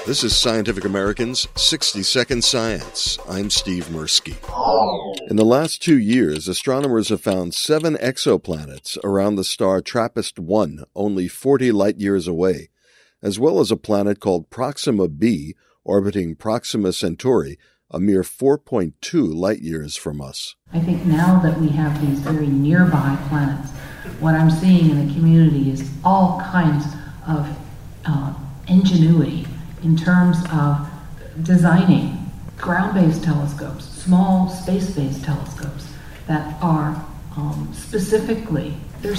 This is Scientific American's 60-Second Science. I'm Steve Mirsky. In the last 2 years, astronomers have found 7 exoplanets around the star TRAPPIST-1, only 40 light-years away, as well as a planet called Proxima b, orbiting Proxima Centauri, a mere 4.2 light-years from us. I think now that we have these very nearby planets, what I'm seeing in the community is all kinds of ingenuity in terms of designing ground-based telescopes, small space-based telescopes that are specifically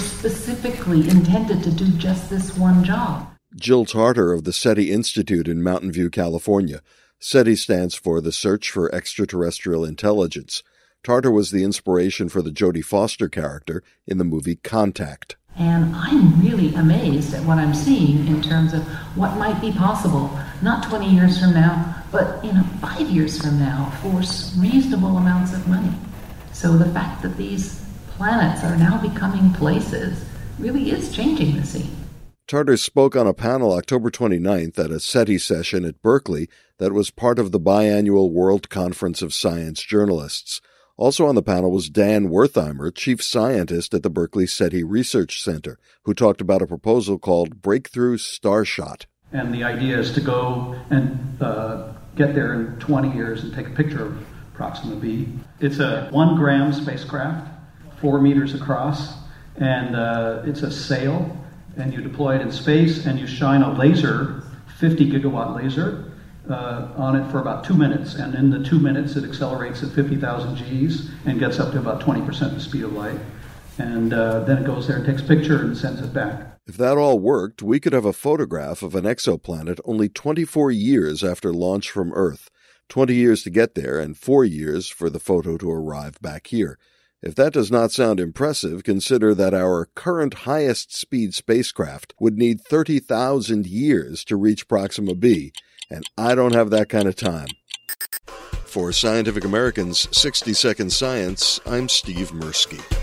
intended to do just this one job. Jill Tarter of the SETI Institute in Mountain View, California. SETI stands for the Search for Extraterrestrial Intelligence. Tarter was the inspiration for the Jodie Foster character in the movie Contact. And I'm really amazed at what I'm seeing in terms of what might be possible, not 20 years from now, but 5 years from now for reasonable amounts of money. So the fact that these planets are now becoming places really is changing the scene. Tarter spoke on a panel October 29th at a SETI session at Berkeley that was part of the biannual World Conference of Science Journalists. Also on the panel was Dan Wertheimer, chief scientist at the Berkeley SETI Research Center, who talked about a proposal called Breakthrough Starshot. And the idea is to go and get there in 20 years and take a picture of Proxima b. It's a 1-gram spacecraft, 4 meters across, and it's a sail, and you deploy it in space, and you shine a laser, 50-gigawatt laser, on it for about 2 minutes, and in the 2 minutes it accelerates at 50,000 Gs and gets up to about 20% the speed of light, and then it goes there and takes a picture and sends it back. If that all worked, we could have a photograph of an exoplanet only 24 years after launch from Earth, 20 years to get there and 4 years for the photo to arrive back here. If that does not sound impressive, consider that our current highest-speed spacecraft would need 30,000 years to reach Proxima b, and I don't have that kind of time. For Scientific American's 60-Second Science, I'm Steve Mirsky.